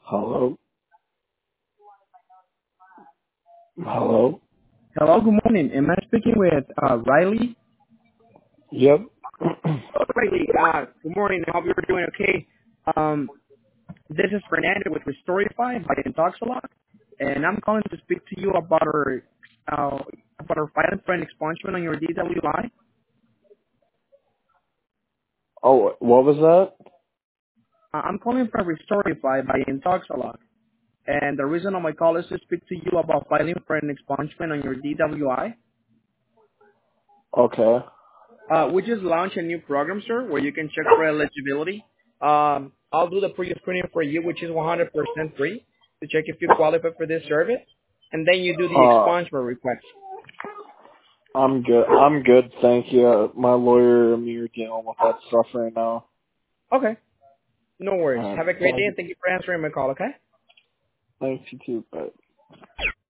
Hello? Hello? Hello, good morning. Am I speaking with Riley? Yep. Oh, Riley, good morning. I hope you're doing okay. Um, this is Fernando with Restorify by Intoxalot, and I'm calling to speak to you uh, about our filing for an expungement on your DWI. Oh, what was that? I'm calling from Restorify by Intoxalot, and the reason of my call is to speak to you about filing for an expungement on your DWI. Okay. We just launched a new program, sir, where you can check for eligibility. I'll do the pre-screening for you, which is 100% free, to check if you qualify for this service, and then you do the Uh, expungement request. I'm good. I'm good, thank you. My lawyer and me are dealing with that stuff right now. Okay, no worries. Alright. Have a great day, Thank and thank you for answering my call, okay? thanks you too, bye.